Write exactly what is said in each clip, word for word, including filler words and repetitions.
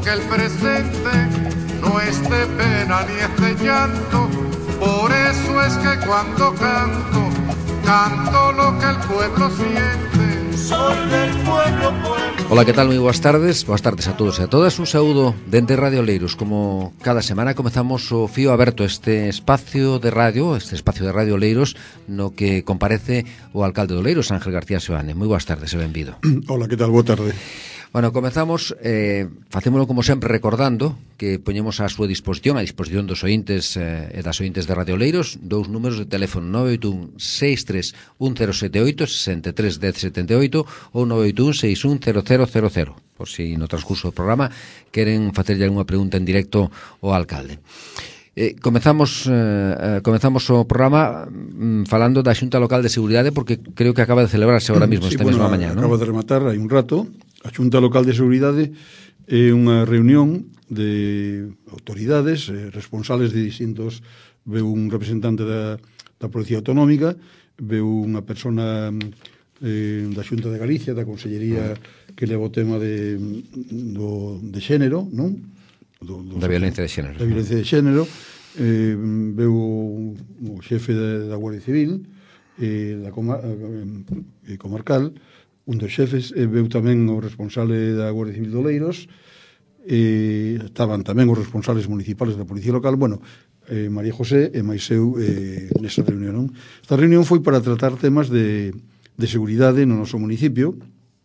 que el presente no es de pena ni es de llanto. Por eso es que cuando canto, canto lo que el pueblo siente. Soy del pueblo, pueblo. Ola, que tal? Moi boas tardes. Boas tardes a todos e a todas. Un saúdo dende Radio Oleiros. Como cada semana comezamos o fío aberto, este espacio de radio, este espacio de Radio Oleiros, no que comparece o alcalde de Oleiros, Ángel García Seoane. Moi boas tardes e benvido. Ola, que tal? Boa tarde. Bueno, comezamos, eh, facémolo como sempre recordando que poñemos a súa disposición, a disposición dos ointes eh, e das ointes de Radio Oleiros, dous números de teléfono nove oito un seis tres un cero sete oito, sesenta e tres dez setenta e oito ou nove oito un seis un cero cero cero cero, por si no transcurso do programa queren facerlle algunha pregunta en directo ao alcalde. Eh, comezamos eh, comezamos o programa mm, falando da Xunta Local de Seguridade, porque creo que acaba de celebrarse agora mesmo, sí, esta bueno, mesma mañá, acaba ¿no? de rematar hai un rato. A Xunta Local de Seguridade é unha reunión de autoridades eh, responsables de distintos. Veu un representante da, da Policía Autonómica, veu unha persona eh, da Xunta de Galicia, da Consellería que leva o tema de, do, de xénero, non? Do, do, da violencia de xénero. Da violencia de xénero. Eh, veu o xefe da, da Guardia Civil, eh, da comar, eh, comarcal, un dos xefes, e veu tamén o responsable da Guardia Civil de Oleiros, e estaban tamén os responsables municipales da Policía Local. Bueno, eh, María José e máis eu eh, nesa reunión, non? Esta reunión foi para tratar temas de, de seguridade no noso municipio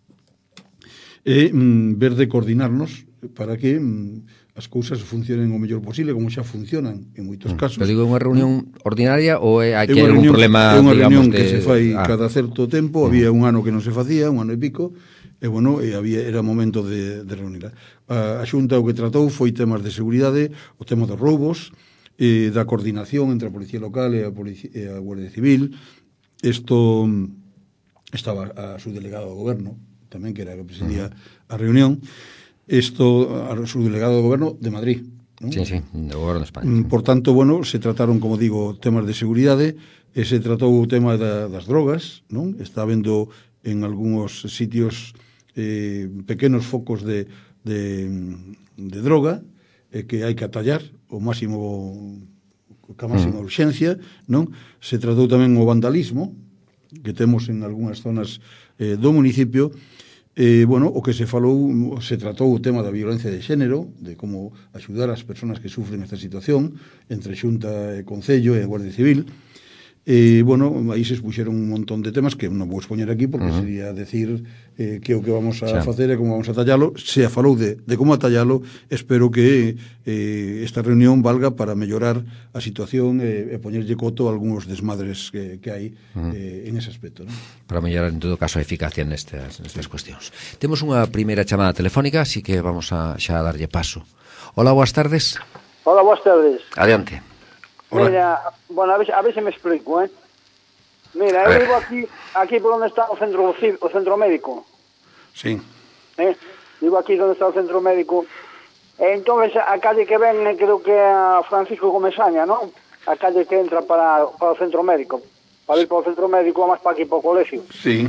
e mm, ver de coordinarnos para que mm, as cousas funcionen o mellor posible, como xa funcionan en moitos casos. Pero digo, é unha reunión ordinaria ou é aquí hai algún problema, é unha digamos, reunión de... que se fai ah. cada certo tempo. Había un ano que non se facía, un ano e pico, e bueno, e había, era momento de, de reunir. A, a Xunta o que tratou foi temas de seguridade, o tema dos roubos, eh, da coordinación entre a Policía Local e a, Policia, e a Guardia Civil. Isto estaba a subdelegado do Goberno, tamén, que era que presidía uh-huh. a reunión. Isto, a subdelegado do Goberno de Madrid, ¿no? Sí, sí, do Goberno de España. Por tanto, bueno, se trataron, como digo, temas de seguridade, e se tratou o tema da, das drogas, non? Está habendo en algúns sitios eh, pequenos focos de, de, de droga, eh, que hai que atallar o máximo, ca máxima mm. urxencia, non? Se tratou tamén o vandalismo, que temos en algunhas zonas eh, do municipio. Eh, bueno, o que se falou, se tratou o tema da violencia de xénero, de como axudar as persoas que sufren esta situación, entre Xunta e Concello e a Guardia Civil. E, bueno, aí se expuxeron un montón de temas que non vou expoñer aquí, porque uh-huh. sería decir eh, que o que vamos a Xa. facer e como vamos a tallalo. Se a falou de, de como atallalo, espero que eh, esta reunión valga para mellorar a situación e, e poñerlle coto a algúns desmadres que, que hai uh-huh. eh, en ese aspecto, ¿no? Para mellorar, en todo caso, a eficacia nestas, nestas cuestións. Temos unha primeira chamada telefónica, así que vamos a xa a darlle paso. Hola, boas tardes. Hola, boas tardes. Adiante. Hola. Mira, bueno, a ver, a ver se me explico, eh. Mira, eu vivo aquí, aquí por onde está o centro, o centro médico. Sí. Eh? Vivo aquí onde está o centro médico. E entón, a calle que ven, creo que é a Francisco Comesaña, non? A calle que entra para, para o centro médico. Para ir para o centro médico, máis para aquí, para o colegio. Sí.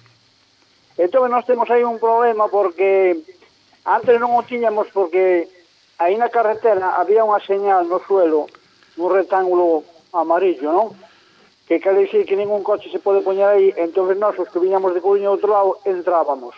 Entón, nós temos aí un problema porque antes non o tiñamos, porque aí na carretera había unha señal no suelo, un rectángulo amarillo, non? Que quere dicir que ningún coche se pode poñer aí, entón nós, os que viñamos de Coruña ao outro lado, entrábamos.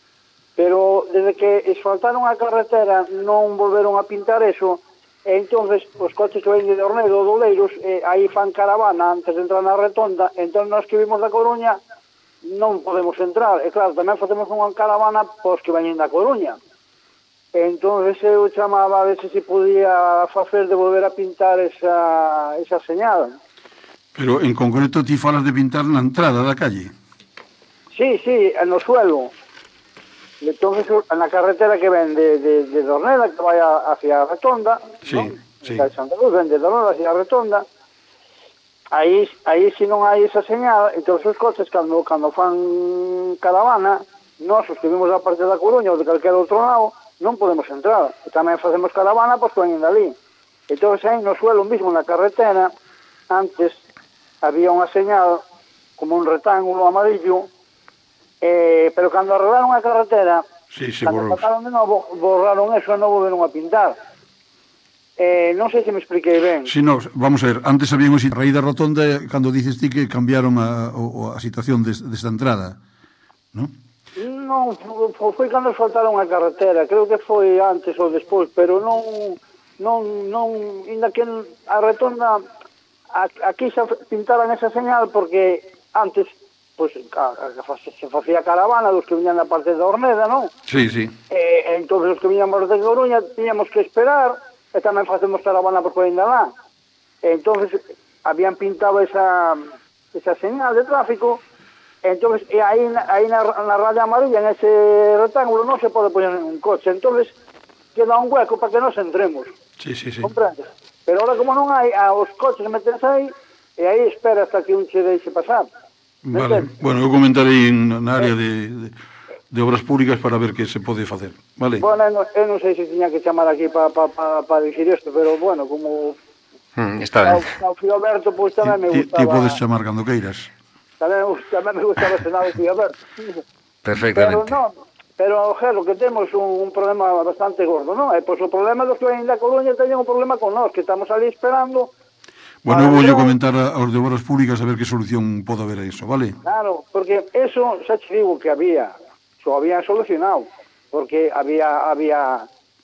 Pero desde que asfaltaron a carretera non volveron a pintar eso, e entón os coches que ven de Ornedo ou de Oleiros, eh, aí fan caravana antes de entrar na retonda, entón nós que vimos da Coruña non podemos entrar. E claro, tamén facemos unha caravana pos que veñen da Coruña. Entón, eu chamaba a ver se se podía facer de volver a pintar esa, esa señal. Pero, en concreto, ti falas de pintar na entrada da calle? Sí, sí, no suelo. Entón, na carretera que ven de, de, de Dorneda, que vai hacia a Retonda, sí, ¿no? Sí. De Santa Luz, ven de Dorneda hacia a Retonda, aí, aí se non hai esa señal, entón, os coches, cando, cando fan caravana, nós, os que vimos a parte da Coruña ou de calquera outro lado, non podemos entrar. E tamén facemos caravana, pois que veñen dali. Entón, aí no suelo mismo, na carretera, antes había unha señal como un rectángulo amarillo, eh, pero cando arreglaron a carretera, Sí, sí, Cando borrouse. sacaron de novo, borraron eso e non volveron a pintar. Eh, non sei se me expliquei ben. Si, no, vamos a ver, antes había unha raíz da rotonda cando dices ti que cambiaron a, a, a situación des, desta entrada, non? Non, foi, foi cando soltaron a carretera, creo que foi antes ou despois, pero non, non, non, ainda que a rotonda, aquí xa pintaran esa señal porque antes, pois, a, a, se facía caravana dos que viñan da parte da Orneda, non? Sí, sí. E, entón, os que viñamos de Coruña, tiñamos que esperar, e tamén facemos caravana por ainda lá. Entonces habían pintado esa esa señal de tráfico, entonces e aí, aí na, na raya amarilla, en ese rectángulo, non se pode poner un coche, entonces queda un hueco para que nos entremos. Sí, sí, sí. Comprendes? Pero ahora como non hai, a, os coches metense aí, e aí espera hasta que un che deixe pasar. Vale, bueno, eu comentarei en, na área de, de, de obras públicas para ver que se pode facer, vale? Bueno, eu non, eu non sei se tiña que chamar aquí para pa, pa, pa dicir isto, pero bueno, como... Mm, está ben. Ao Filoberto, pois pues, tamén me Ti, gustaba... ti podes chamar cando queiras. Tamén, tamén me gustaba ese nado Filoberto. Perfectamente. Pero non, pero, Gelo, que temos un, un problema bastante gordo, non? E, pois, o problema dos que ven da Coruña teñen un problema con nós, que estamos ali esperando... Bueno, eu vou yo comentar aos de obras públicas a ver que solución pode haber a iso, vale? Claro, porque eso xa te digo que había, xo habían solucionado, porque había había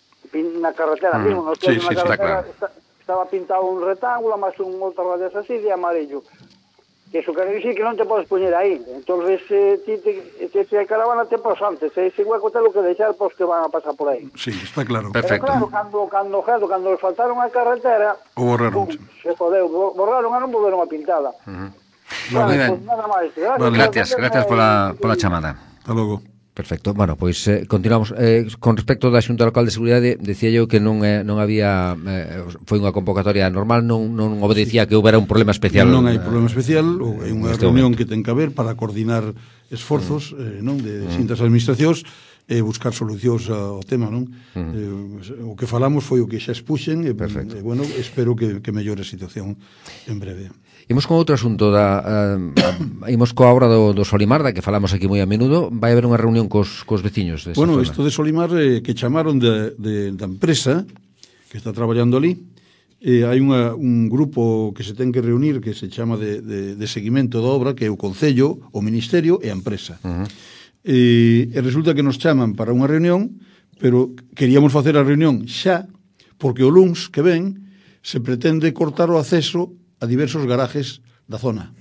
na carretera, mm, no sí, sí, carretera, está claro. Estaba pintado un rectángulo, máis un outro radias así de amarillo. Que eso quer dicir que non te podes poñer aí. Entonces, eh, ti te, te, te, a caravana te pos antes, e ese hueco te lo que deixar pos que van a pasar por aí. Sí, está claro. Perfecto. Pero claro, cando, cando, cando, cando faltaron a carretera, o borraron. Pum, se jodeu, borraron e non volveron a pintada. Uh -huh. Bueno, Moi ben. pues nada máis. Gracias, Vale. Gracias, gracias pola, pola chamada. Hasta logo. Perfecto. Bueno, pois eh, continuamos eh, con respecto da Xunta Local de Seguridade, decía eu que non eh, non había eh, foi unha convocatoria normal, non non obedecía que houbera un problema especial. Non hai problema especial, ou é unha reunión momento que ten que haber para coordinar esforzos, mm. eh, non, de distintas mm. administracións e eh, buscar solucións ao tema, non? Mm. Eh, o que falamos foi o que xa expuxen e, eh, bueno, espero que, que mellore a situación en breve. Imos con outro asunto da uh, imos coa obra do, do Solimar, da que falamos aquí moi a menudo. Vai haber unha reunión cos, cos veciños desa Bueno, zona. isto de Solimar eh, que chamaron de, de, da empresa que está traballando ali, eh, hai unha, un grupo que se ten que reunir que se chama de, de, de seguimento da obra, que é o Concello, o Ministerio e a empresa. Uh -huh. E, e resulta que nos chaman para unha reunión, pero queríamos facer a reunión xa, porque o luns que ven se pretende cortar o acceso a diversos garajes da zona.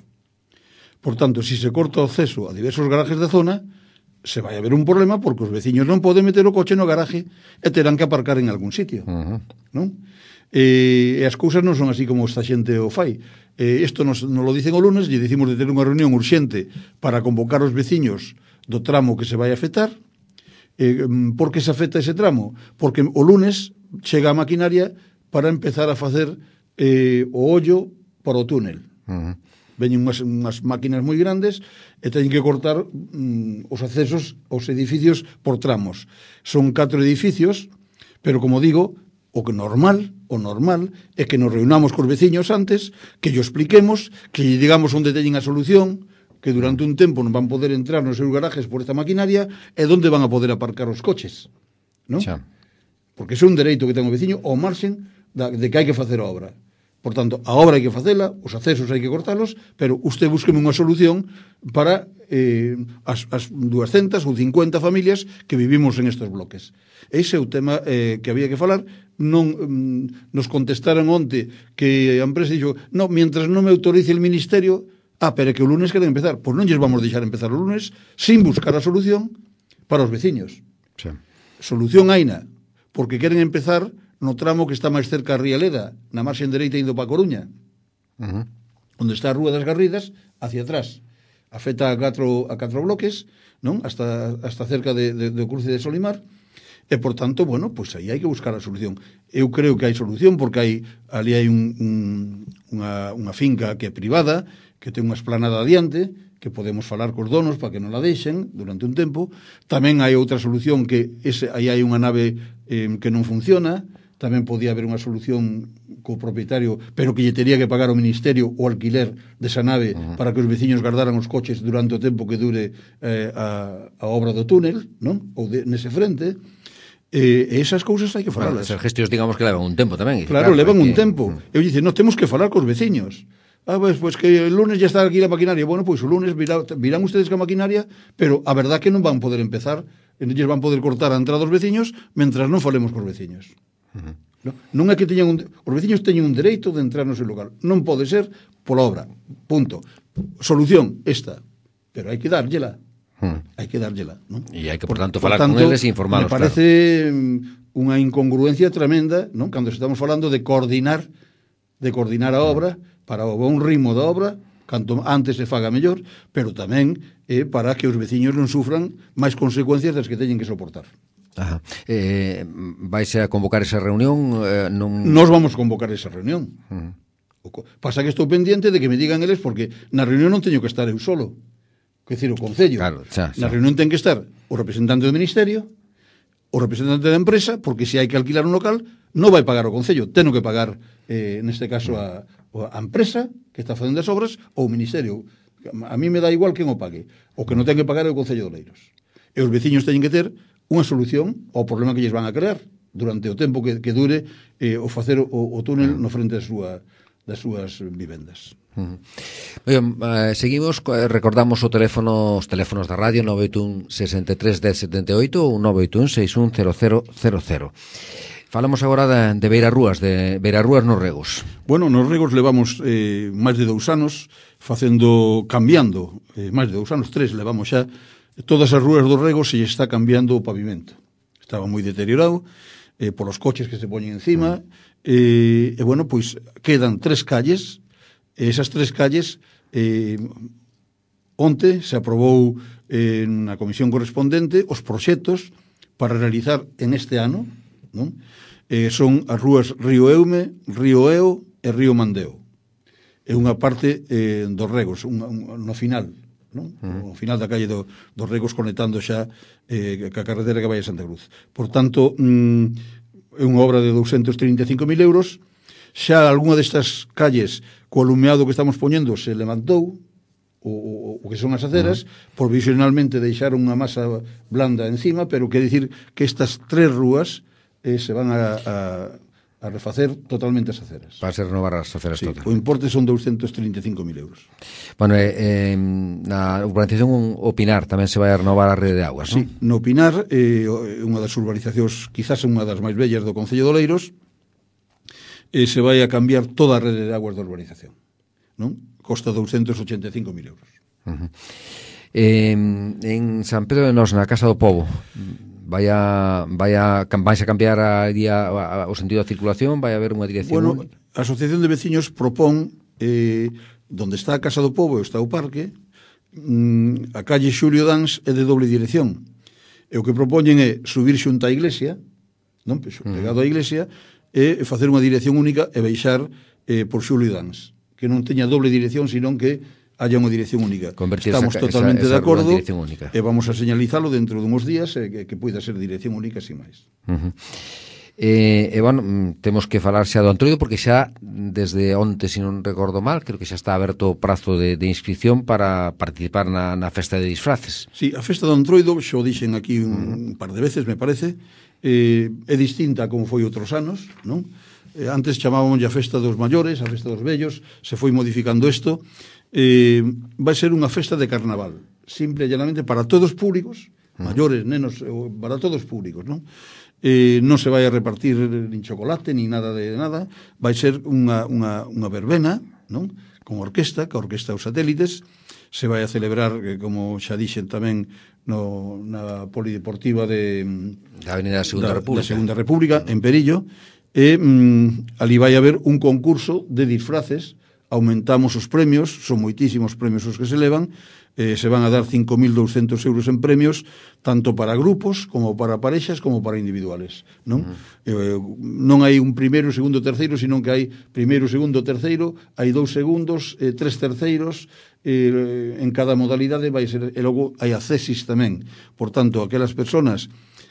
Por tanto, se se corta o acceso a diversos garajes da zona, se vai haber un problema porque os veciños non poden meter o coche no garaje e terán que aparcar en algún sitio. Uh -huh. Non? E, e as cousas non son así como esta xente o fai. E isto nos, nos lo dicen o lunes, lle dicimos de ter unha reunión urxente para convocar os veciños do tramo que se vai afectar. E, por que se afecta ese tramo? Porque o lunes chega a maquinaria para empezar a facer eh, o ollo para o túnel. Uh -huh. Veñen unhas, unhas máquinas moi grandes e teñen que cortar mm, os accesos aos edificios por tramos. Son catro edificios, pero como digo, o que normal, o normal é que nos reunamos cos veciños antes, que llo expliquemos, que lle digamos onde teñen a solución, que durante un tempo non van poder entrar nos seus garajes por esta maquinaria e onde van a poder aparcar os coches, non? Xa. Porque é un dereito que ten o veciño ao marxen de que hai que facer a obra. Por tanto, a obra hai que facela, os accesos hai que cortalos, pero usted búsqueme unha solución para eh, as, as duascentas ou cincuenta familias que vivimos en estes bloques. Ese é o tema eh, que había que falar. Non mm, nos contestaron onte que a empresa dixo, no, mientras non me autorice el ministerio, ah, pero é que o lunes queren empezar. Pois non lles vamos deixar empezar o lunes sin buscar a solución para os veciños. Sí. Solución haina, porque queren empezar no tramo que está máis cerca a Rialeda, na marxen dereita indo para a Coruña, uh -huh. onde está a Rúa das Garridas, hacia atrás. Afecta a catro, a catro bloques, non? Hasta, hasta cerca de, de, do cruce de Solimar, e, por tanto, bueno, pois aí hai que buscar a solución. Eu creo que hai solución, porque hai, ali hai un, un, unha, unha finca que é privada, que ten unha esplanada adiante, que podemos falar cos donos para que non la deixen durante un tempo. Tamén hai outra solución que ese, aí hai unha nave eh, que non funciona, tamén podía haber unha solución co propietario, pero que lle tería que pagar ao Ministerio o alquiler desa nave uh-huh. para que os veciños guardaran os coches durante o tempo que dure eh, a, a obra do túnel, non? Ou de, nese frente. E eh, esas cousas hai que falalas. Bueno, esas gestións, digamos que levan un tempo tamén. Claro, claro levan un que... tempo. Uh-huh. Eu dice, non temos que falar cos veciños. Ah, pues, pues que el lunes ya está aquí la maquinaria. Bueno, pues o lunes virá, virán ustedes que a maquinaria, pero a verdad que non van poder empezar, ellos van poder cortar a entrada dos veciños mentras non falemos cos veciños. Uh-huh. No, non é que teñan un, os veciños teñen un dereito de entrar no seu local. Non pode ser pola obra. Punto. Solución esta. Pero hai que dárllela. Uh-huh. Hai que dárllela, ¿no? E hai que, por tanto, por, falar por tanto, con eles e informarlos. Me parece claro. unha incongruencia tremenda, ¿no? Cando estamos falando de coordinar de coordinar a obra para o bon ritmo da obra, canto antes se faga mellor, pero tamén eh, para que os veciños non sufran máis consecuencias das que teñen que soportar. Ajá. Eh, vais a convocar esa reunión? Eh, non... Nos vamos a convocar esa reunión. Uh-huh. Pasa que estou pendiente de que me digan eles, porque na reunión non teño que estar eu solo. Quer dizer, o Concello. Claro, xa, xa. Na reunión ten que estar o representante do Ministerio, o representante da empresa, porque se hai que alquilar un local, non vai pagar o Concello, teno que pagar, eh, neste caso, a, a empresa que está facendo as obras, ou o Ministerio. A mí me dá igual quen o pague. O que non ten que pagar é o Concello de Oleiros. E os veciños teñen que ter unha solución ao problema que lles van a crear durante o tempo que, que dure eh, o facer o, o túnel no frente das, súa, das súas vivendas. Uh-huh. Bien, eh, seguimos, recordamos o teléfono, os teléfonos da radio nove oito un, sesenta e tres, dez, setenta e oito ou nove oito un, seis un, cero cero cero cero. Falamos agora de, de Beirarrúas, de Beirarrúas nos Regos. Bueno, nos Regos levamos eh, máis de dous anos facendo, cambiando, eh, máis de dous anos, tres levamos xa. Todas as rúas dos Regos se está cambiando o pavimento. Estaba moi deteriorado eh, por os coches que se poñen encima e, e bueno, pois quedan tres calles e esas tres calles eh, onte se aprobou eh, na comisión correspondente os proxectos para realizar en este ano, non? Eh, son as rúas Río Eume, Río Eo e Río Mandeo. É unha parte eh, dos Regos, un, un, no final, non? Uh-huh. O final da calle do, dos Regos conectando xa eh, ca carretera que vai a Santa Cruz. Por tanto, mm, é unha obra de doscientos trinta e cinco mil euros. Xa algunha destas calles co alumeado que estamos poñendo se levantou o, o, o que son as aceras, uh-huh. provisionalmente deixaron unha masa blanda encima, pero quer dicir que estas tres rúas eh, se van a, a a refacer totalmente as aceras. Para se renovar as aceras sí, total. O importe son doscientos trinta e cinco mil euros. Bueno, eh, na urbanización O Pinar tamén se vai a renovar a rede de augas, sí, non? No Pinar, eh, unha das urbanizacións, quizás unha das máis bellas do Concello de Oleiros, eh, se vai a cambiar toda a rede de augas da urbanización, non? Costa doscientos ochenta e cinco mil euros. Uh-huh. Eh, en San Pedro de Nos, na Casa do Pobo, vai a, vai a, vais a cambiar a, a, a, o sentido da circulación, vai a haber unha dirección? Bueno, a Asociación de Veciños propón eh, donde está a Casa do Pobo e está o parque, mm, a calle Xulio Dans é de doble dirección, e o que propoñen é subir xunta á iglesia, non? Pegado á iglesia, e facer unha dirección única e baixar eh, por Xulio Dans, que non teña doble dirección, senón que haya unha dirección única. Estamos esa, totalmente esa, esa de acordo e vamos a señalizalo dentro dunhos días e que, que poida ser dirección única sin máis. Uh-huh. E, e, bueno, temos que falar xa do Antroido porque xa desde onte, se non recordo mal, creo que xa está aberto o prazo de, de inscripción para participar na, na festa de disfraces. Sí, a festa do Antroido, xo dixen aquí un, uh-huh. un par de veces, me parece, eh, é distinta como foi outros anos, non? Eh, antes chamábamos a festa dos maiores, a festa dos vellos, se foi modificando isto. Eh, vai ser unha festa de carnaval, simple e llanamente para todos os públicos, maiores, nenos, para todos os públicos, non? Eh, non se vai a repartir nin chocolate, nin nada de nada, vai ser unha, unha, unha verbena, non? Con orquesta, que a orquesta os satélites, se vai a celebrar, eh, como xa dixen tamén, no, na polideportiva de da Avenida da Segunda da, República, da Segunda República, en Perillo, e mm, ali vai haber un concurso de disfraces. Aumentamos os premios, son moitísimos premios os que se levan, eh, se van a dar cinco mil douscentos euros en premios, tanto para grupos, como para parexas, como para individuales, non? Uh-huh. Eh, non hai un primeiro, segundo, terceiro, senón que hai primeiro, segundo, terceiro, hai dous segundos, eh, tres terceiros, eh, en cada modalidade vai ser, e logo hai accesis tamén. Por tanto, aquelas personas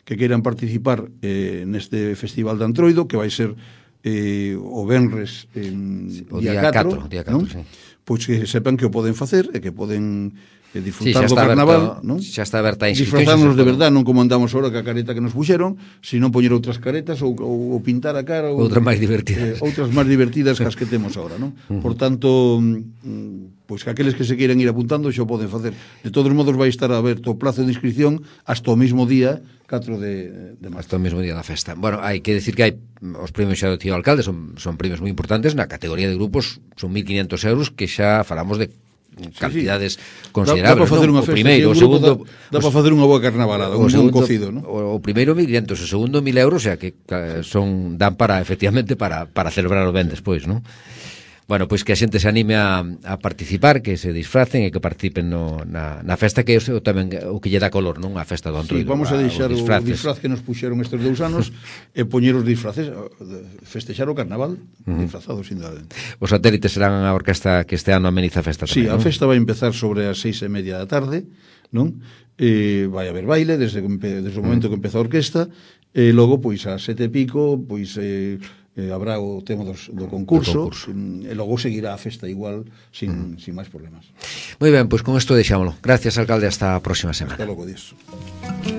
que queiran participar eh, neste Festival de Antroido, que vai ser eh, o venres en o día día catro, catro, día catro, non? sí. Pois que sepan que o poden facer e que poden eh, Sí, disfrutar xa do está carnaval, aberto, non? xa está aberta a inscripción. Disfrazarnos xa se de pode- verdad, non como andamos ahora ca careta que nos puxeron, sino poñer outras caretas ou, ou, ou pintar a cara ou, Outras máis divertidas. eh, outras máis divertidas que as que temos ahora, non? Uh-huh. Por tanto, mm, pois que aqueles que se queiran ir apuntando xa o poden facer. De todos modos vai estar aberto o plazo de inscripción hasta o mismo día catro de, de marzo. Hasta o mesmo día da festa. Bueno, hai que decir que hai os premios xa do tío alcalde son, son premios moi importantes na categoría de grupos, son mil quinientos euros, que xa falamos de cantidades sí. considerables, dá, dá para facer non? unha O festa, primeiro, si o segundo, dá, dá para facer unha boa carnavalada, un segundo, bon cocido, non? O, o primeiro mil quinientos, o segundo mil euros, o sea que ca, son dan para efectivamente para para celebrar o ben despois, non? Bueno, pois que a xente se anime a, a participar, que se disfracen e que participen no, na, na festa, que é o, tamén o que lle dá color, non? A festa do Antroido. Sí, vamos a deixar o disfraz que nos puxeron estes dous anos e poñer os disfraces, festexar o carnaval uh-huh. disfrazados, indudablemente. Os satélites serán a orquesta que este ano ameniza a festa tamén, Sí, a non? festa vai empezar sobre as seis e media da tarde, non? E vai haber baile desde, desde o momento uh-huh. que empeza a orquesta, e logo, pois, a sete e pico, pois... Eh, eh, habrá o tema dos, do concurso, concurso. E logo seguirá a festa igual sin, mm. sin máis problemas. Moi ben, pois con isto deixámoslo. Gracias, alcalde, hasta a próxima semana. Hasta logo, Dios.